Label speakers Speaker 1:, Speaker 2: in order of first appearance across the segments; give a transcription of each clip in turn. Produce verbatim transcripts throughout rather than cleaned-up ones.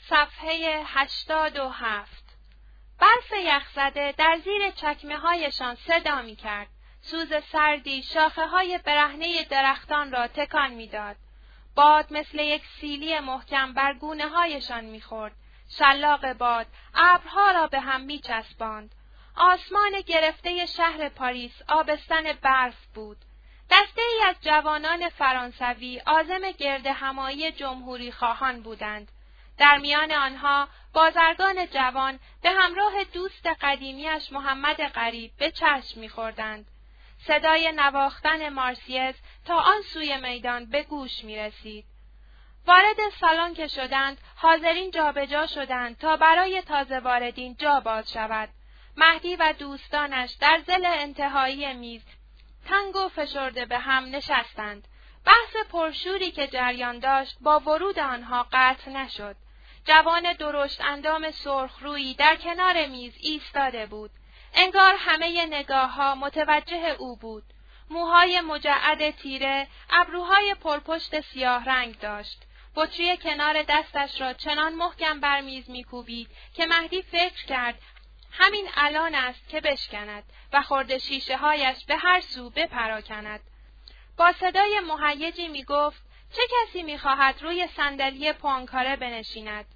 Speaker 1: صفحه هشتاد و هفت. برف یخزده در زیر چکمه هایشان صدا می کرد. سوز سردی شاخه های برهنه درختان را تکان می داد. باد مثل یک سیلی محکم بر گونه هایشان می خورد. شلاق باد ابرها را به هم می چسباند. آسمان گرفته شهر پاریس آبستن برف بود. دسته ای از جوانان فرانسوی عازم گرد همایی جمهوری خواهان بودند. در میان آنها بازرگان جوان به همراه دوست قدیمیش محمد غریب به چشم می‌خوردند. صدای نواختن مارسیز تا آن سوی میدان به گوش می‌رسید. وارد سالن که شدند، حاضرین جابجا شدند تا برای تازه واردین جا باز شود. مهدی و دوستانش در ظل انتهایی میز تنگ و فشرده به هم نشستند. بحث پرشوری که جریان داشت با ورود آنها قطع نشد. جوان درشت اندام سرخ رویی در کنار میز ایستاده بود. انگار همه نگاه‌ها متوجه او بود. موهای مجعد تیره، ابروهای پرپشت سیاه رنگ داشت. بطری کنار دستش را چنان محکم بر میز می‌کوبید که مهدی فکر کرد همین الان است که بشکند و خرده شیشه هایش به هر سو بپراکند. با صدای مهیجی می گفت چه کسی می خواهد روی صندلی پوانکاره بنشیند؟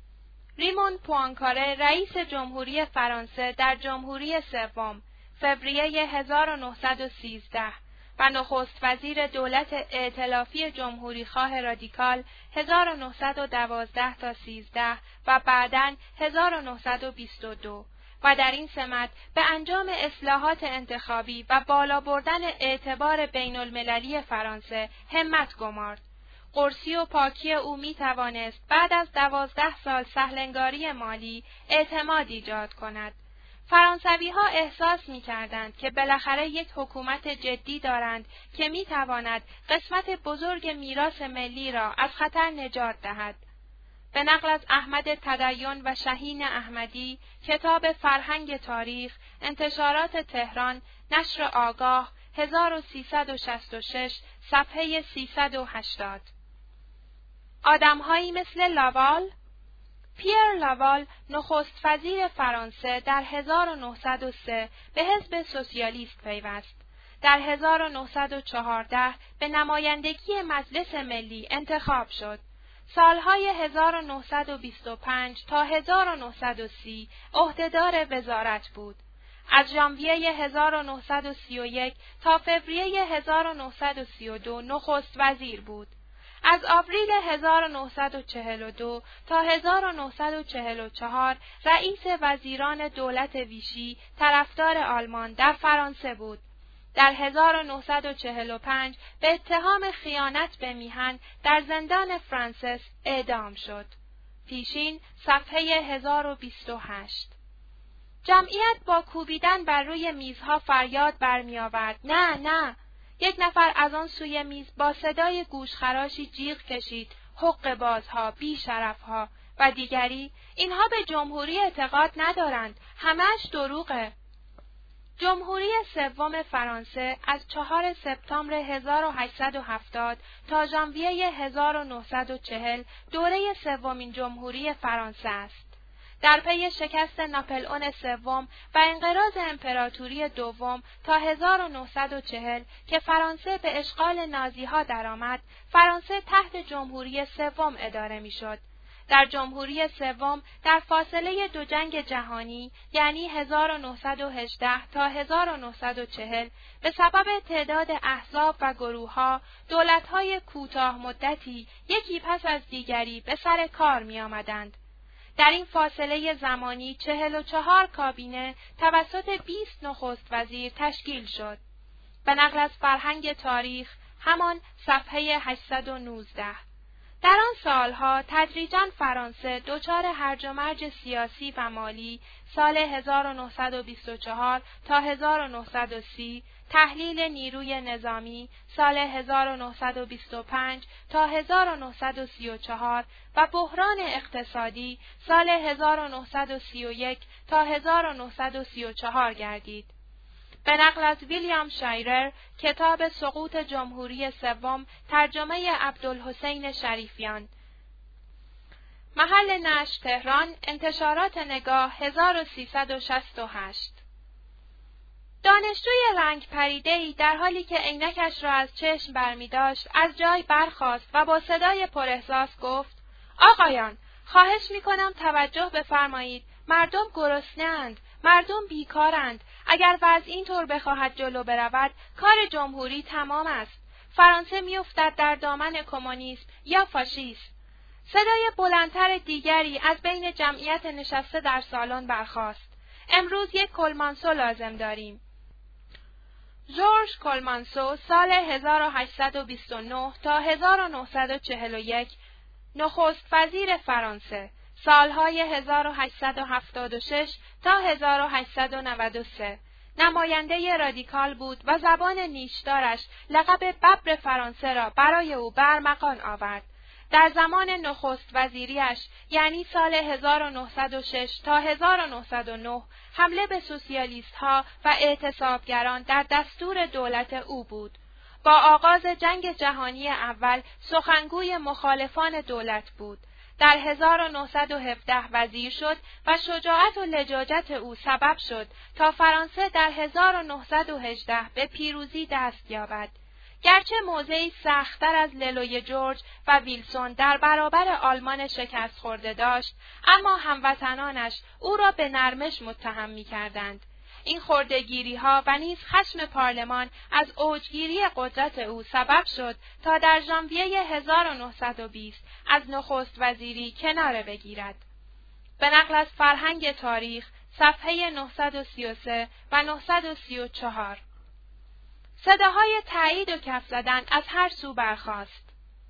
Speaker 1: ریمون پوانکاره رئیس جمهوری فرانسه در جمهوری سوم فوریه هزار و نهصد و سیزده و نخست وزیر دولت ائتلافی جمهوری خواه رادیکال هزار و نهصد و دوازده تا سیزده و بعداً هزار و نهصد و بیست و دو و در این سمت به انجام اصلاحات انتخابی و بالا بردن اعتبار بین المللی فرانسه همت گمارد. قرصی و پاکی او می توانست بعد از دوازده سال سهلنگاری مالی اعتماد ایجاد کند. فرانسوی ها احساس می کردند که بالاخره یک حکومت جدی دارند که می تواند قسمت بزرگ میراث ملی را از خطر نجات دهد. به نقل از احمد تدین و شهین احمدی، کتاب فرهنگ تاریخ، انتشارات تهران، نشر آگاه، هزار و سیصد و شصت و شش، صفحه سیصد و هشتاد. آدم‌هایی مثل لاوال؟ پیر لاوال، نخست وزیر فرانسه در هزار و نهصد و سه به حزب سوسیالیست پیوست. در هزار و نهصد و چهارده به نمایندگی مجلس ملی انتخاب شد. سالهای هزار و نهصد و بیست و پنج تا هزار و نهصد و سی عهدهدار وزارت بود. از ژانویه هزار و نهصد و سی و یک تا فوریه هزار و نهصد و سی و دو نخست وزیر بود. از آوریل هزار و نهصد و چهل و دو تا هزار و نهصد و چهل و چهار رئیس وزیران دولت ویشی طرفدار آلمان در فرانسه بود. در هزار و نهصد و چهل و پنج به اتهام خیانت به میهن در زندان فرانسیس اعدام شد. پیشین صفحه هزار و بیست و هشت. جمعیت با کوبیدن بر روی میزها فریاد برمی آورد. نه نه! یک نفر از آن سوی میز با صدای گوشخراشی جیغ کشید. حق بازها، بی شرفها. و دیگری اینها به جمهوری اعتقاد ندارند. همه‌اش دروغه. جمهوری سوم فرانسه از چهارم سپتامبر هزار و هشتصد و هفتاد تا ژانویه هزار و نهصد و چهل دوره سومین جمهوری فرانسه است. در پی شکست ناپلئون سوم و انقراض امپراتوری دوم تا هزار و نهصد و چهل که فرانسه به اشغال نازیها درآمد، فرانسه تحت جمهوری سوم اداره میشد. در جمهوری سوم در فاصله دو جنگ جهانی یعنی هزار و نهصد و هجده تا هزار و نهصد و چهل به سبب تعداد احزاب و گروه‌ها دولت‌های کوتاه مدتی یکی پس از دیگری به سر کار می آمدند. در این فاصله زمانی چهل و چهار کابینه توسط بیست نخست وزیر تشکیل شد. به نقل از فرهنگ تاریخ همان صفحه هشتصد و نوزده. در آن سالها تدریجاً فرانسه دچار هرج و مرج سیاسی و مالی، سال هزار و نهصد و بیست و چهار تا هزار و نهصد و سی، تحلیل نیروی نظامی، سال هزار و نهصد و بیست و پنج تا هزار و نهصد و سی و چهار و بحران اقتصادی، سال هزار و نهصد و سی و یک تا هزار و نهصد و سی و چهار گردید. به نقل از ویلیام شایرر، کتاب سقوط جمهوری سوم، ترجمه عبدالحسین شریفیان. محل نشر تهران، انتشارات نگاه هزار و سیصد و شصت و هشت. دانشجوی رنگ پریده‌ای در حالی که عینکش را از چشم برمی داشت، از جای برخاست و با صدای پراحساس گفت: آقایان، خواهش می کنم توجه بفرمایید. مردم گرسنه‌اند، مردم بیکارند. اگر وضع اینطور بخواهد جلو برود، کار جمهوری تمام است. فرانسه می‌افتد در دامن کمونیسم یا فاشیسم. صدای بلندتر دیگری از بین جمعیت نشسته در سالن برخاست. امروز یک کلمانسو لازم داریم. ژورژ کلمانسو سال هزار و هشتصد و بیست و نه تا هزار و نهصد و چهل و یک نخست وزیر فرانسه، سالهای هزار و هشتصد و هفتاد و شش تا هزار و هشتصد و نود و سه، نماینده رادیکال بود و زبان نیشدارش لقب ببر فرانسه را برای او برمغان آورد. در زمان نخست وزیریش، یعنی سال هزار و نهصد و شش تا هزار و نهصد و نه، حمله به سوسیالیست‌ها و اعتصابگران در دستور دولت او بود. با آغاز جنگ جهانی اول سخنگوی مخالفان دولت بود. در هزار و نهصد و هفده وزیر شد و شجاعت و لجاجت او سبب شد تا فرانسه در هزار و نهصد و هجده به پیروزی دست یابد. گرچه موضعی سخت‌تر از للوی جورج و ویلسون در برابر آلمان شکست خورده داشت، اما هموطنانش او را به نرمش متهم می‌کردند. این خرده‌گیری‌ها و نیز خشم پارلمان از اوجگیری قدرت او سبب شد تا در ژانویه هزار و نهصد و بیست از نخست وزیری کناره بگیرد. به نقل از فرهنگ تاریخ، صفحه نهصد و سی و سه و نهصد و سی و چهار. صداهای تایید و کف زدن از هر سو برخاست.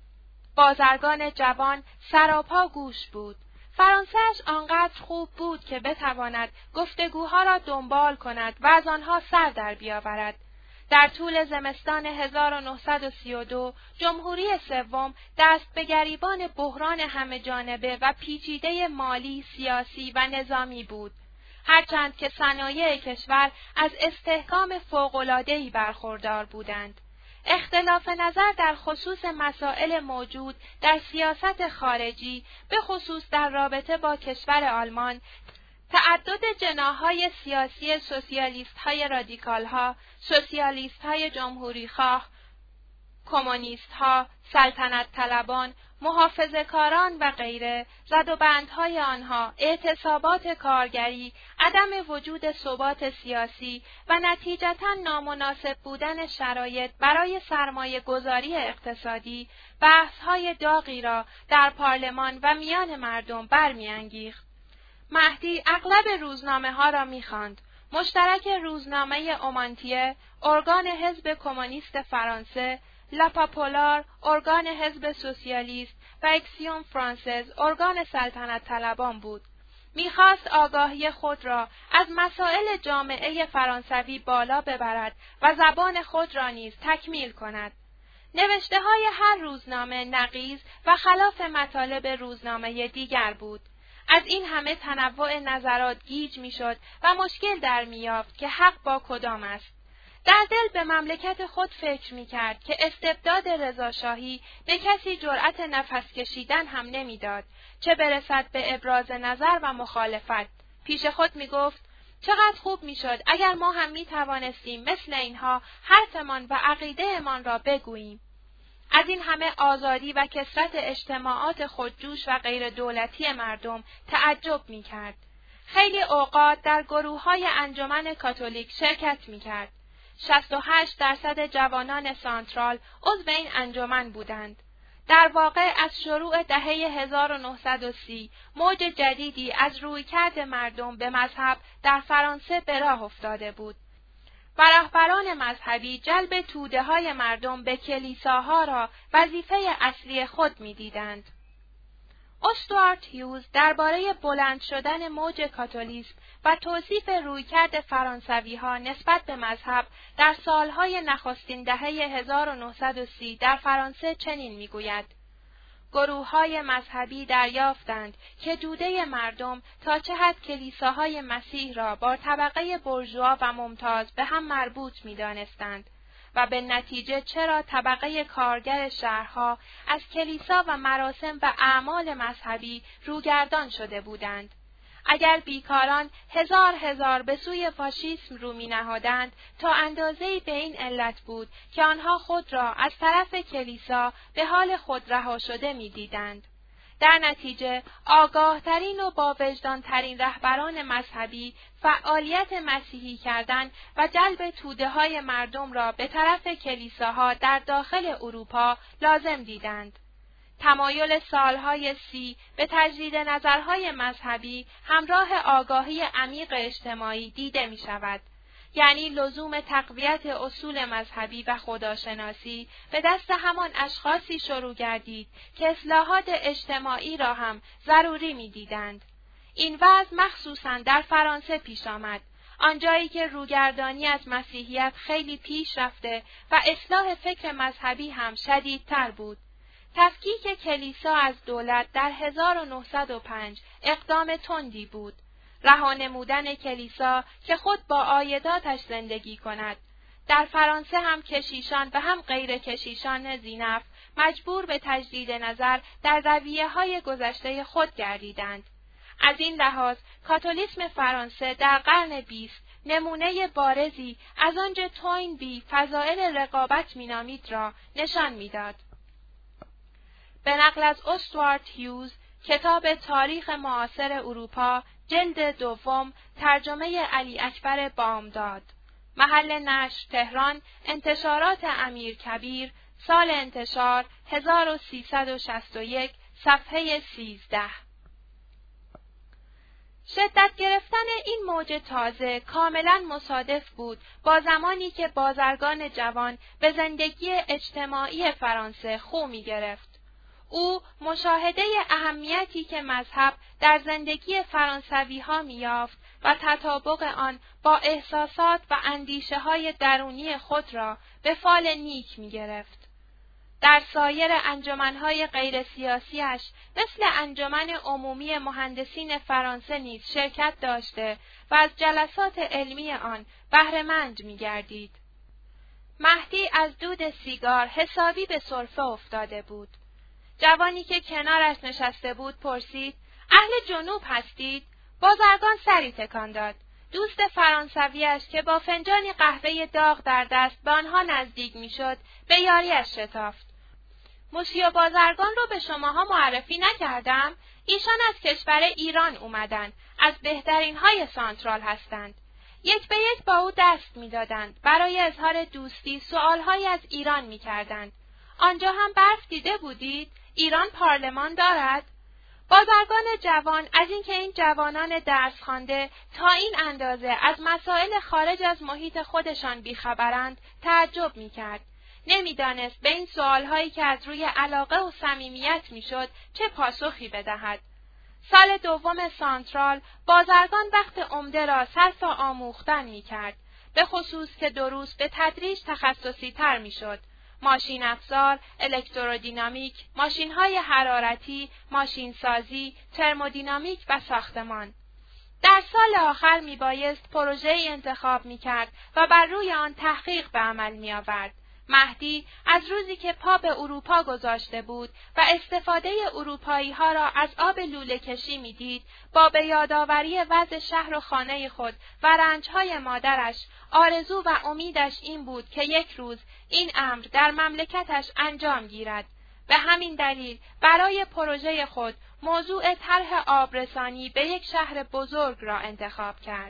Speaker 1: بازرگان جوان سراپا گوش بود. فرانسه‌اش آنقدر خوب بود که بتواند گفتگوها را دنبال کند و از آنها سر در بیاورد. در طول زمستان هزار و نهصد و سی و دو، جمهوری سوم دست به گریبان بحران همه جانبه و پیچیده مالی، سیاسی و نظامی بود. هرچند که صنایع کشور از استحکام فوق‌العاده‌ای برخوردار بودند. اختلاف نظر در خصوص مسائل موجود در سیاست خارجی، به خصوص در رابطه با کشور آلمان، تعدد جناح‌های سیاسی سوسیالیست‌های رادیکال‌ها، سوسیالیست‌های جمهوری‌خواه، کمونیست‌ها، سلطنت طلبان، محافظه‌کاران و غیره، زدوبندهای آنها، اعتصابات کارگری، عدم وجود ثبات سیاسی و نتیجتاً نامناسب بودن شرایط برای سرمایه گذاری اقتصادی، بحث‌های داغی را در پارلمان و میان مردم برمی‌انگیخت. مهدی اغلب روزنامه‌ها را می‌خواند. مشترک روزنامه اومانتیه، ارگان حزب کمونیست فرانسه، لاپاپولار، ارگان حزب سوسیالیست و اکسیون فرانسز، ارگان سلطنت طلبان بود. میخواست آگاهی خود را از مسائل جامعه فرانسوی بالا ببرد و زبان خود را نیز تکمیل کند. نوشته‌های هر روزنامه نقیض و خلاف مطالب روزنامه دیگر بود. از این همه تنوع نظرات گیج میشد و مشکل در میافت که حق با کدام است. در دل به مملکت خود فکر می‌کرد که استبداد رضاشاهی به کسی جرأت نفس کشیدن هم نمی‌داد، چه برسد به ابراز نظر و مخالفت. پیش خود می‌گفت چقدر خوب می‌شد اگر ما هم می‌توانستیم مثل اینها حرفمان و عقیده‌مان را بگوییم. از این همه آزادی و کثرت اجتماعات خودجوش و غیر دولتی مردم تعجب می‌کرد. خیلی اوقات در گروه‌های انجمن کاتولیک شرکت می‌کرد. شصت و هشت درصد جوانان سانترال عضو این انجمن بودند. در واقع از شروع دهه هزار و نهصد و سی موج جدیدی از رویکرد مردم به مذهب در فرانسه به راه افتاده بود و رهبران مذهبی جلب توده‌های مردم به کلیساها را وظیفه اصلی خود می‌دیدند. استوارت هیوز درباره بلند شدن موج کاتولیسم و توصیف رویکرد فرانسوی‌ها نسبت به مذهب در سالهای نخستین دهه هزار و نهصد و سی در فرانسه چنین می‌گوید: گروه‌های مذهبی دریافتند که دوده مردم تا چه حد کلیساهای مسیح را با طبقه بورژوا و ممتاز به هم مربوط می‌دانستند و به نتیجه چرا طبقه کارگر شهرها از کلیسا و مراسم و اعمال مذهبی روگردان شده بودند. اگر بیکاران هزار هزار به سوی فاشیسم رو می‌نهادند تا اندازه‌ای به این علت بود که آنها خود را از طرف کلیسا به حال خود رها شده می‌دیدند. در نتیجه آگاهترین و با وجدانترین رهبران مذهبی فعالیت مسیحی کردند و جلب توده‌های مردم را به طرف کلیساها در داخل اروپا لازم دیدند. تمایل سالهای سی به تجدید نظرهای مذهبی همراه آگاهی عمیق اجتماعی دیده می شود. یعنی لزوم تقویت اصول مذهبی و خداشناسی به دست همان اشخاصی شروع گردید که اصلاحات اجتماعی را هم ضروری می دیدند. این وضع مخصوصاً در فرانسه پیش آمد، آنجایی که روگردانی از مسیحیت خیلی پیش رفته و اصلاح فکر مذهبی هم شدیدتر بود. تفکیک کلیسا از دولت در هزار و نهصد و پنج اقدام تندی بود. رها نمودن کلیسا که خود با عایداتش زندگی کند. در فرانسه هم کشیشان و هم غیر کشیشان ذی‌نفع مجبور به تجدید نظر در رویه‌های گذشته خود گردیدند. از این لحاظ کاتولیسم فرانسه در قرن بیست نمونه بارزی از آنچه توینبی فضائل رقابت مینامید را نشان میداد. به نقل از استوارت هیوز، کتاب تاریخ معاصر اروپا، جلد دوم، ترجمه علی اکبر بامداد. محل نشر تهران، انتشارات امیرکبیر، سال انتشار هزار و سیصد و شصت و یک، صفحه سیزده. شدت گرفتن این موج تازه کاملا مصادف بود با زمانی که بازرگان جوان به زندگی اجتماعی فرانسه خو می گرفت. او مشاهده اهمیتی که مذهب در زندگی فرانسوی ها می یافت و تطابق آن با احساسات و اندیشه های درونی خود را به فال نیک می گرفت. در سایر انجمنهای غیر سیاسیش مثل انجمن عمومی مهندسین فرانسه نیز شرکت داشته و از جلسات علمی آن بهره‌مند می گردید. مهدی از دود سیگار حسابی به سرفه افتاده بود. جوانی که کنارش نشسته بود پرسید: اهل جنوب هستید؟ بازرگان سری تکان داد. دوست فرانسویش که با فنجانی قهوه داغ در دست به آنها نزدیک میشد به یاریش شتافت. مسیو بازرگان رو به شماها معرفی نکردم؟ ایشان از کشور ایران اومدن، از بهترین های سانترال هستند. یک به یک با او دست میدادند، برای اظهار دوستی سؤالهایی از ایران میکردند. آنجا هم برف دیده بودید؟ ایران پارلمان دارد؟ بازرگان جوان از اینکه این جوانان درس خوانده تا این اندازه از مسائل خارج از محیط خودشان بیخبرند تعجب میکرد. نمیدانست به این سؤالهایی که از روی علاقه و صمیمیت میشد چه پاسخی بدهد. سال دوم سانترال بازرگان وقت عمده را صرف آموختن میکرد، به خصوص که دروس به تدریج تخصصی تر میشد. ماشین افزار، الکترودینامیک، ماشین‌های حرارتی، ماشین سازی، ترمودینامیک و ساختمان. در سال آخر میبایست پروژه‌ای انتخاب میکرد و بر روی آن تحقیق به عمل میآورد. مهدی از روزی که پا به اروپا گذاشته بود و استفاده اروپایی‌ها را از آب لوله کشی می‌دید، با به یادآوری وضع شهر و خانه خود و رنج‌های مادرش، آرزو و امیدش این بود که یک روز این امر در مملکتش انجام گیرد. به همین دلیل برای پروژه خود موضوع طرح آبرسانی به یک شهر بزرگ را انتخاب کرد.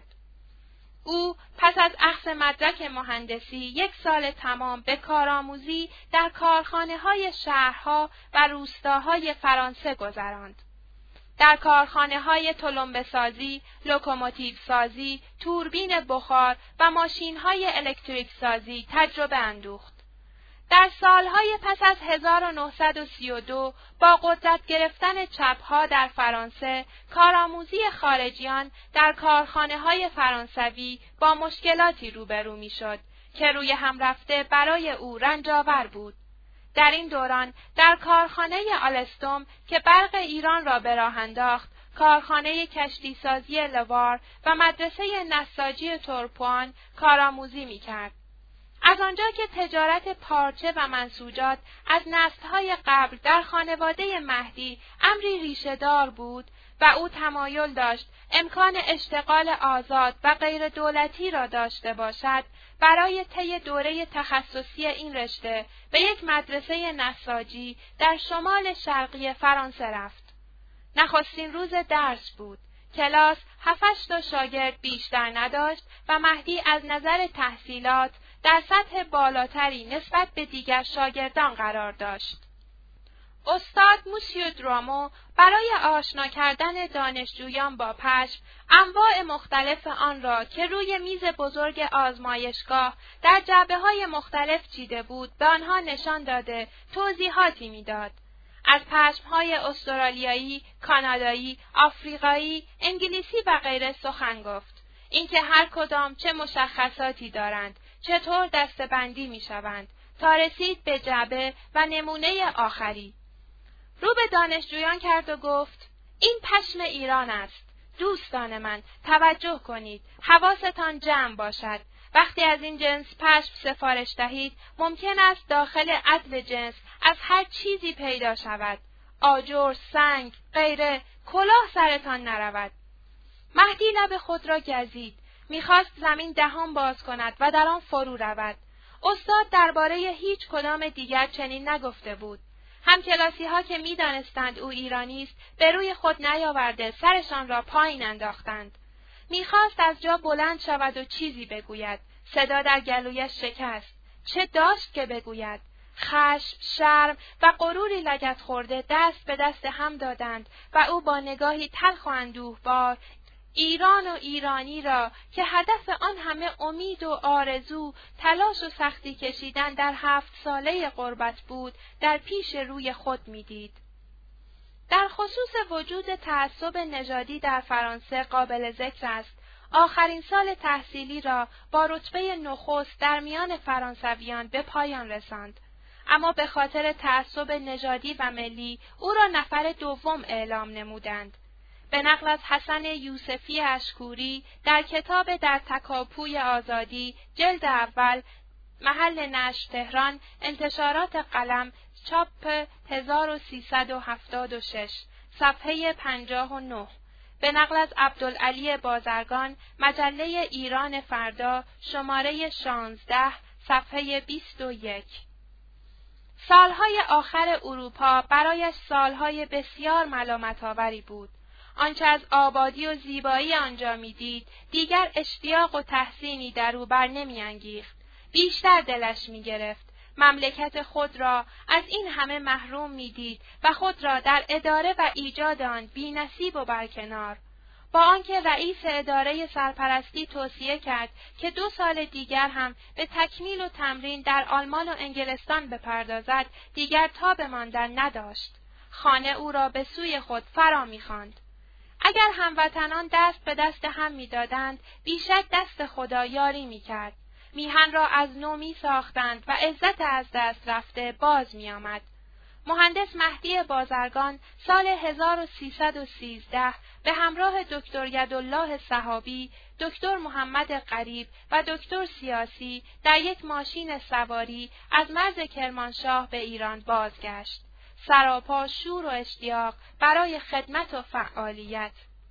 Speaker 1: او پس از اخذ مدرک مهندسی یک سال تمام به کارآموزی در کارخانه‌های شهرها و روستاهای فرانسه گذراند. در کارخانه‌های تلمبه‌سازی، لوکوموتیو سازی، توربین بخار و ماشین‌های الکتریک سازی تجربه اندوخت. در سالهای پس از هزار و نهصد و سی و دو با قدرت گرفتن چپ‌ها در فرانسه، کارآموزی خارجیان در کارخانه‌های فرانسوی با مشکلاتی روبرو می‌شد که روی هم رفته برای او رنج‌آور بود. در این دوران در کارخانه آلستوم که برق ایران را به راه انداخت، کارخانه کشتی سازی لوار و مدرسه نساجی تورپوان کارآموزی می‌کرد. از آنجا که تجارت پارچه و منسوجات از نسل‌های قبل در خانواده مهدی امری ریشه‌دار بود و او تمایل داشت امکان اشتغال آزاد و غیر دولتی را داشته باشد، برای طی دوره تخصصی این رشته به یک مدرسه نساجی در شمال شرقی فرانسه رفت. نخستین روز درس بود. کلاس هفت تا شاگرد بیشتر نداشت و مهدی از نظر تحصیلات در سطح بالاتری نسبت به دیگر شاگردان قرار داشت. استاد موسیو درامو برای آشنا کردن دانشجویان با پشم انواع مختلف آن را که روی میز بزرگ آزمایشگاه در جعبه‌های مختلف چیده بود به آنها نشان داده توضیحاتی می‌داد. از پشم‌های استرالیایی، کانادایی، آفریقایی، انگلیسی و غیره سخن گفت. اینکه هر کدام چه مشخصاتی دارند، چطور دسته‌بندی می‌شوند تا رسید به جعبه و نمونه آخری. رو به دانشجویان کرد و گفت: این پشم ایران است. دوستان من، توجه کنید. حواستان جمع باشد. وقتی از این جنس پشم سفارش دهید، ممکن است داخل عدل جنس از هر چیزی پیدا شود. آجر، سنگ، غیره، کلاه سرتان نرود. مهدی لب خود را گزید. میخواست زمین دهان باز کند و در آن فرو رود. استاد درباره هیچ کدام دیگر چنین نگفته بود. همکلاسی ها که می دانستند او ایرانی است به روی خود نیاورده سرشان را پایین انداختند. میخواست از جا بلند شود و چیزی بگوید. صدا در گلویش شکست. چه داشت که بگوید؟ خشم، شرم و غروری لگد خورده دست به دست هم دادند و او با نگاهی تلخ و اندوهبار ایران و ایرانی را که هدف آن همه امید و آرزو، تلاش و سختی کشیدن در هفت ساله غربت بود، در پیش روی خود می‌دید. در خصوص وجود تعصب نژادی در فرانسه قابل ذکر است. آخرین سال تحصیلی را با رتبه نخست در میان فرانسویان به پایان رساند. اما به خاطر تعصب نژادی و ملی او را نفر دوم اعلام نمودند. به نقل از حسن یوسفی اشکوری در کتاب در تکاپوی آزادی جلد اول محل نشر تهران انتشارات قلم چاپ هزار و سیصد و هفتاد و شش صفحه پنجاه و نه، به نقل از عبدالعلی بازرگان مجله ایران فردا شماره شانزده صفحه بیست و یک. سالهای آخر اروپا برایش سالهای بسیار ملامت‌آوری بود. آنچه از آبادی و زیبایی آنجا می‌دید، دیگر اشتیاق و تحسینی در او بر نمی‌انگیخت. بیشتر دلش می‌گرفت. مملکت خود را از این همه محروم می‌دید و خود را در اداره و ایجاد آن بی‌نصیب و برکنار. با آنکه رئیس اداره سرپرستی توصیه کرد که دو سال دیگر هم به تکمیل و تمرین در آلمان و انگلستان بپردازد، دیگر تاب ماندن نداشت. خانه او را به سوی خود فرا می‌خواند. اگر هموطنان دست به دست هم می‌دادند، بیشک دست خدا یاری می‌کرد. میهن را از نو می‌ساختند و عزت از دست رفته باز می‌آمد. مهندس مهدی بازرگان سال هزار و سیصد و سیزده به همراه دکتر یدالله صحابی، دکتر محمد غریب و دکتر سیاسی در یک ماشین سواری از مرز کرمانشاه به ایران بازگشت. سراپا شور و اشتیاق برای خدمت و فعالیت.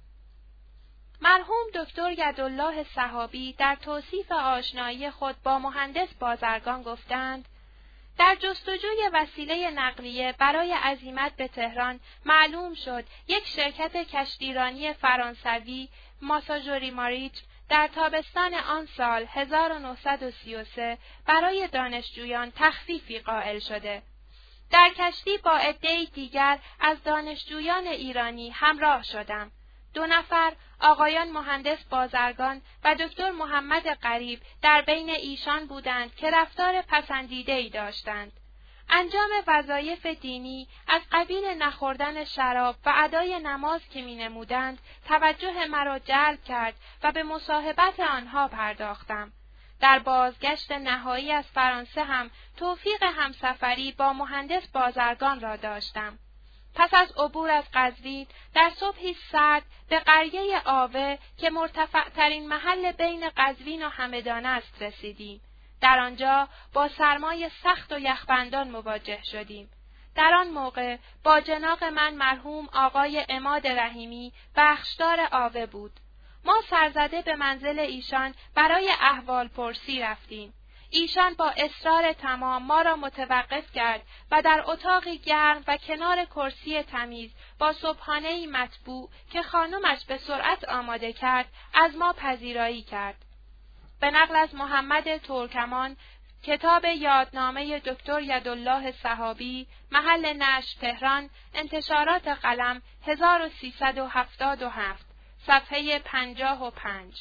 Speaker 1: مرحوم دکتر یدالله صحابی در توصیف آشنایی خود با مهندس بازرگان گفتند: در جستجوی وسیله نقلیه برای عزیمت به تهران معلوم شد یک شرکت کشتیرانی فرانسوی ماساژوری ماریتم در تابستان آن سال هزار و نهصد و سی و سه برای دانشجویان تخفیفی قائل شده. در کشتی با عده‌ای دیگر از دانشجویان ایرانی همراه شدم. دو نفر، آقایان مهندس بازرگان و دکتر محمد غریب در بین ایشان بودند که رفتار پسندیده‌ای داشتند. انجام وظایف دینی از قبیل نخوردن شراب و ادای نماز که می‌نمودند توجه مرا جلب کرد و به مصاحبت آنها پرداختم. در بازگشت نهایی از فرانسه هم توفیق همسفری با مهندس بازرگان را داشتم. پس از عبور از قزوین در صبحی سرد به قریه آوه که مرتفع ترین محل بین قزوین و همدان است رسیدیم. در آنجا با سرمای سخت و یخبندان مواجه شدیم. در آن موقع با جناق من مرحوم آقای عماد رحیمی بخشدار آوه بود. ما سرزده به منزل ایشان برای احوال پرسی رفتیم. ایشان با اصرار تمام ما را متوقف کرد و در اتاقی گرم و کنار کرسی تمیز با صبحانه‌ای مطبوع که خانمش به سرعت آماده کرد از ما پذیرایی کرد. به نقل از محمد ترکمان، کتاب یادنامه دکتر یدالله صحابی، محل نشر تهران، انتشارات قلم، هزار و سیصد و هفتاد و هفت، صفحه پنجاه و پنج.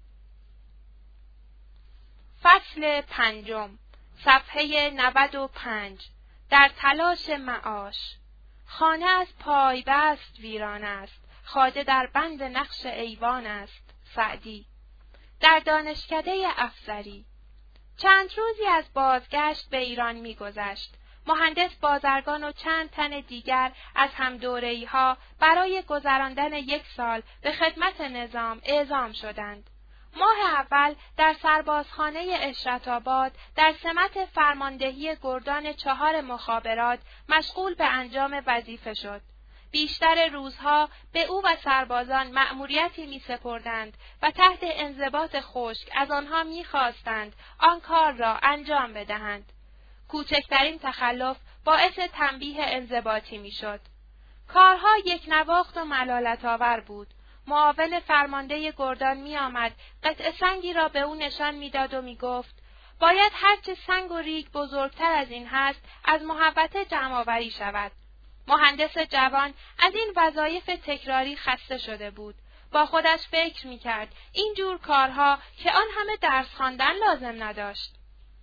Speaker 1: فصل پنجم، صفحه نود و پنج. در تلاش معاش. خانه از پای بست ویران است، خواجه در بند نقش ایوان است. سعدی. در دانشکده افسری. چند روزی از بازگشت به ایران می‌گذشت. مهندس بازرگان و چند تن دیگر از همدوره‌ای‌ها برای گذراندن یک سال به خدمت نظام اعزام شدند. ماه اول در سربازخانه اشرت‌آباد در سمت فرماندهی گردان چهار مخابرات مشغول به انجام وظیفه شد. بیشتر روزها به او و سربازان مأموریتی می‌سپردند و تحت انضباط خشک از آنها می‌خواستند آن کار را انجام بدهند. کوچکترین تخلف باعث تنبیه انضباطی می‌شد. کارها یک نواخت و ملالت‌آور بود. معاون فرمانده گردان می آمد، قطعه سنگی را به او نشان می داد و می گفت باید هرچه سنگ و ریگ بزرگتر از این هست از محوطه جمع‌آوری شود. مهندس جوان از این وظایف تکراری خسته شده بود. با خودش فکر می کرد این جور کارها که آن همه درس خواندن لازم نداشت.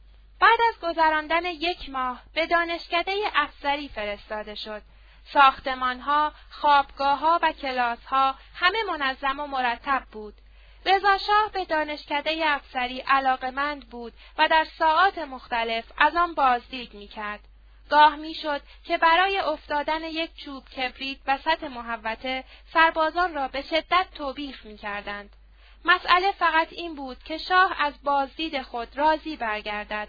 Speaker 1: بعد از گذراندن یک ماه به دانشکده افسری فرستاده شد. ساختمان‌ها، خوابگاه‌ها و کلاس‌ها همه منظم و مرتب بود. رضا شاه به دانشکده افسری علاقه‌مند بود و در ساعات مختلف از آن بازدید می‌کرد. گاه می‌شد که برای افتادن یک چوب کبریت وسط محوطه سربازان را به شدت توبیخ می‌کردند. مسئله فقط این بود که شاه از بازدید خود راضی برگردد.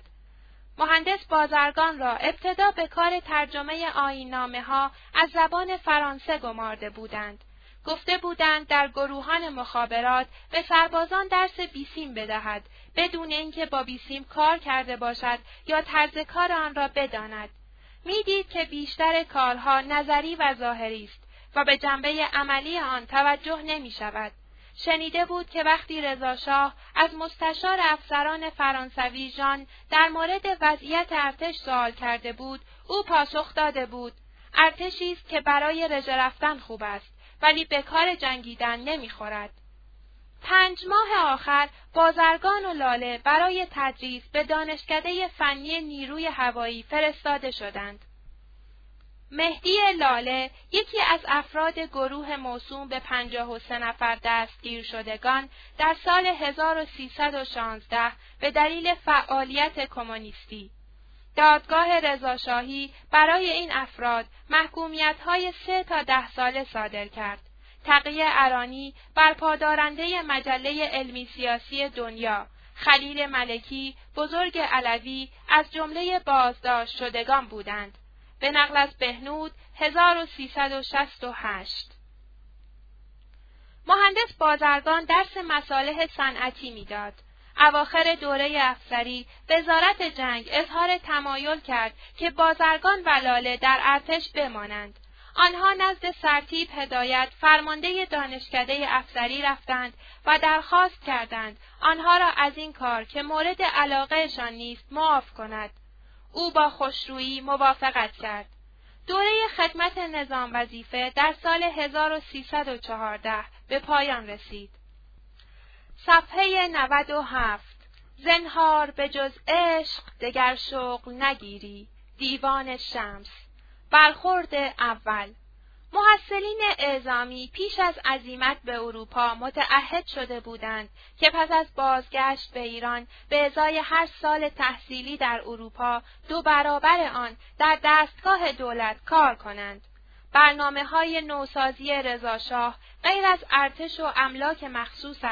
Speaker 1: مهندس بازرگان را ابتدا به کار ترجمه آیین‌نامه‌ها از زبان فرانسه گمارده بودند. گفته بودند در گروهان مخابرات به سربازان درس بیسیم بدهد، بدون اینکه با بیسیم کار کرده باشد یا طرز کار آن را بداند. می‌دید که بیشتر کارها نظری و ظاهری است و به جنبه عملی آن توجه نمی‌شود. شنیده بود که وقتی رضا شاه از مستشار افسران فرانسوی ژان در مورد وضعیت ارتش سوال کرده بود، او پاسخ داده بود: ارتشی است که برای رژه رفتن خوب است، ولی به کار جنگیدن نمیخورد. پنج ماه آخر بازرگان و لاله برای تدریس به دانشکده فنی نیروی هوایی فرستاده شدند. مهدی لاله، یکی از افراد گروه موسوم به پنجاه و سه نفر دستگیر شدگان، در سال هزار و سیصد و شانزده به دلیل فعالیت کمونیستی. دادگاه رضاشاهی برای این افراد محکومیت‌های سه تا ده ساله صادر کرد. تقی ارانی، برپادارنده مجله علمی سیاسی دنیا، خلیل ملکی، بزرگ علوی از جمله بازداشت شدگان بودند. به نقل از بهنود هزار و سیصد و شصت و هشت. مهندس بازرگان درس مصالح صنعتی میداد. اواخر دوره افسری وزارت جنگ اظهار تمایل کرد که بازرگان و لاله در ارتش بمانند. آنها نزد سرتیپ هدایت فرمانده دانشکده افسری رفتند و درخواست کردند آنها را از این کار که مورد علاقهشان نیست معاف کند. او با خوشرویی موافقت کرد. دوره خدمت نظام وظیفه در سال هزار و سیصد و چهارده به پایان رسید. صفحه نود و هفت. زنهار به جز عشق دگر شغل نگیری. دیوان شمس. برخورد اول. محصلین اعزامی پیش از عزیمت به اروپا متعهد شده بودند که پس از بازگشت به ایران به ازای هر سال تحصیلی در اروپا دو برابر آن در دستگاه دولت کار کنند. برنامه‌های نوسازی رضا شاه غیر از ارتش و املاک مخصوصش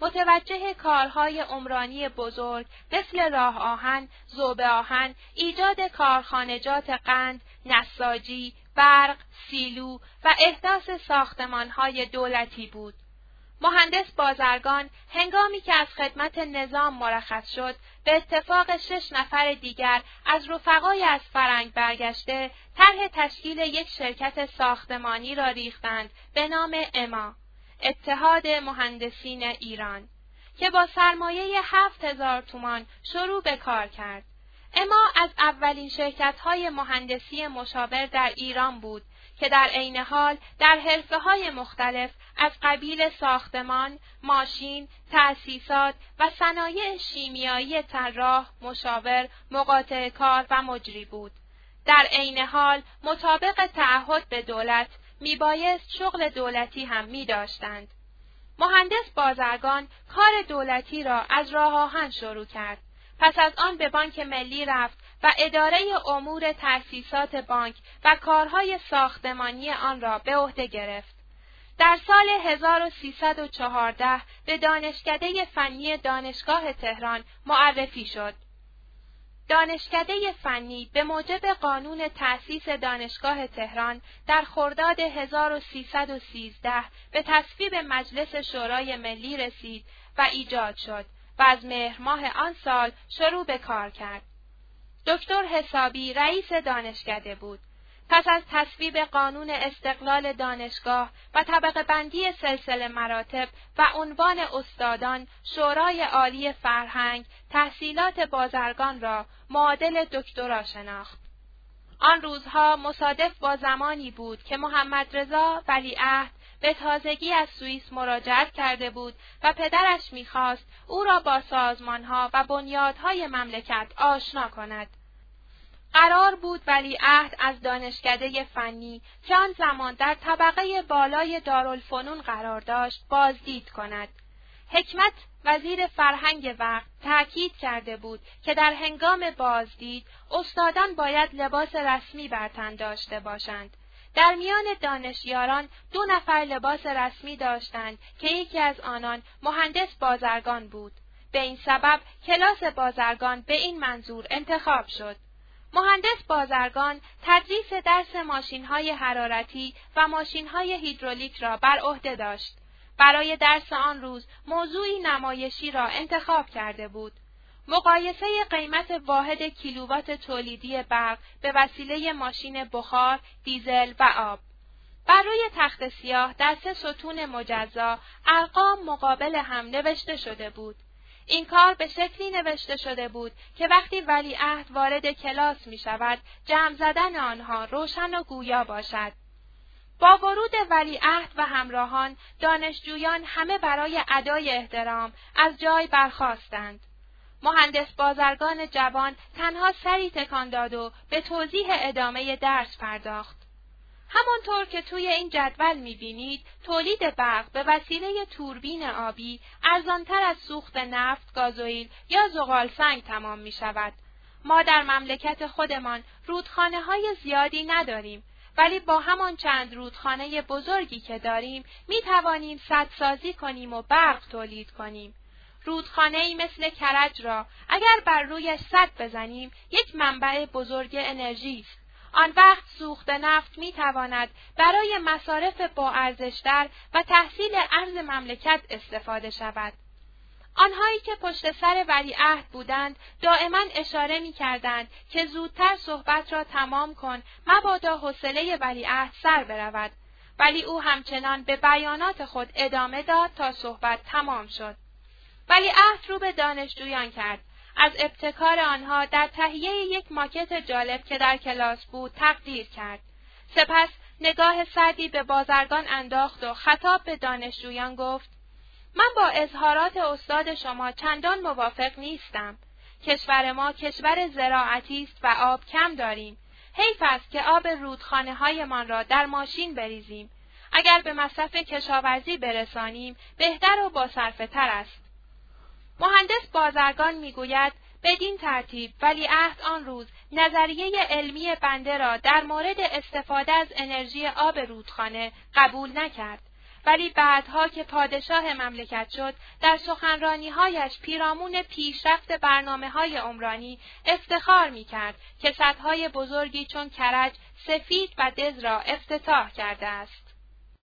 Speaker 1: متوجه کارهای عمرانی بزرگ مثل راه آهن، ذوب آهن، ایجاد کارخانجات قند، نساجی، برق، سیلو و احداث ساختمانهای دولتی بود. مهندس بازرگان هنگامی که از خدمت نظام مرخص شد، به اتفاق شش نفر دیگر از رفقای از فرنگ برگشته، طرح تشکیل یک شرکت ساختمانی را ریختند به نام اما، اتحاد مهندسین ایران، که با سرمایه هفت هزار تومان شروع به کار کرد. اما از اولین شرکت‌های مهندسی مشاور در ایران بود که در عین حال در حرفه‌های مختلف از قبیل ساختمان، ماشین، تأسیسات و صنایع شیمیایی طراح، مشاور، مقاطع کار و مجری بود. در عین حال مطابق تعهد به دولت میبایست شغل دولتی هم می‌داشتند. مهندس بازرگان کار دولتی را از راه آهن شروع کرد. پس از آن به بانک ملی رفت و اداره امور تأسیسات بانک و کارهای ساختمانی آن را به عهده گرفت. در سال هزار و سیصد و چهارده به دانشکده فنی دانشگاه تهران معرفی شد. دانشکده فنی به موجب قانون تأسیس دانشگاه تهران در خرداد هزار و سیصد و سیزده به تصویب مجلس شورای ملی رسید و ایجاد شد و از مهر ماه آن سال شروع به کار کرد. دکتر حسابی رئیس دانشکده بود. پس از تصویب قانون استقلال دانشگاه و طبقه بندی سلسله مراتب و عنوان استادان، شورای عالی فرهنگ تحصیلات بازرگان را معادل دکترا شناخت. آن روزها مصادف با زمانی بود که محمد رضا ولیعهد به تازگی از سوئیس مراجعت کرده بود و پدرش می‌خواست او را با سازمان‌ها و بنیادهای مملکت آشنا کند. قرار بود ولیعهد از دانشکده فنی که آن زمان در طبقه بالای دارالفنون قرار داشت بازدید کند. حکمت وزیر فرهنگ وقت تأکید کرده بود که در هنگام بازدید استادان باید لباس رسمی بر تن داشته باشند. در میان دانشیاران دو نفر لباس رسمی داشتند که یکی از آنان مهندس بازرگان بود. به این سبب کلاس بازرگان به این منظور انتخاب شد. مهندس بازرگان تدریس درس ماشین‌های حرارتی و ماشین‌های هیدرولیک را بر عهده داشت. برای درس آن روز موضوعی نمایشی را انتخاب کرده بود. مقایسه قیمت واحد کیلووات تولیدی برق به وسیله ماشین بخار، دیزل و آب. بر روی تخت سیاه در سه ستون مجزا ارقام مقابل هم نوشته شده بود. این کار به شکلی نوشته شده بود که وقتی ولیعهد وارد کلاس می شود، جمع زدن آنها روشن و گویا باشد. با ورود ولیعهد و همراهان، دانشجویان همه برای ادای احترام از جای برخاستند. مهندس بازرگان جوان تنها سری تکان داد و به توضیح ادامه درس پرداخت. همانطور که توی این جدول می‌بینید، تولید برق به وسیله توربین آبی ارزان‌تر از سوخت نفت، گازوئیل یا زغالسنگ تمام می‌شود. ما در مملکت خودمان رودخانه‌های زیادی نداریم، ولی با همان چند رودخانه بزرگی که داریم می‌توانیم سدسازی کنیم و برق تولید کنیم. رودخانه‌ای مثل کرج را اگر بر رویش سد بزنیم، یک منبع بزرگ انرژی است. آن وقت سوخت نفت می‌تواند برای مصارف با ارزش‌تر و تحصیل ارز مملکت استفاده شود. آنهایی که پشت سر ولیعهد بودند دائما اشاره می‌کردند که زودتر صحبت را تمام کن مبادا حوصله ولیعهد سر برود، ولی او همچنان به بیانات خود ادامه داد تا صحبت تمام شد. ولیعهد رو به دانشجویان کرد. از ابتکار آنها در تهیه یک ماکت جالب که در کلاس بود تقدیر کرد. سپس نگاه سردی به بازرگان انداخت و خطاب به دانشجویان گفت: من با اظهارات استاد شما چندان موافق نیستم. کشور ما کشور زراعتی است و آب کم داریم. حیف است که آب رودخانه های من را در ماشین بریزیم. اگر به مصرف کشاورزی برسانیم بهتر و باصرفه تر است. مهندس بازرگان میگوید بدین ترتیب ولیعهد آن روز نظریه علمی بنده را در مورد استفاده از انرژی آب رودخانه قبول نکرد ولی بعدها که پادشاه مملکت شد، در سخنرانی‌هایش پیرامون پیشرفت برنامه‌های عمرانی افتخار می‌کرد که سدهای بزرگی چون کرج، سفید و دز را افتتاح کرده است.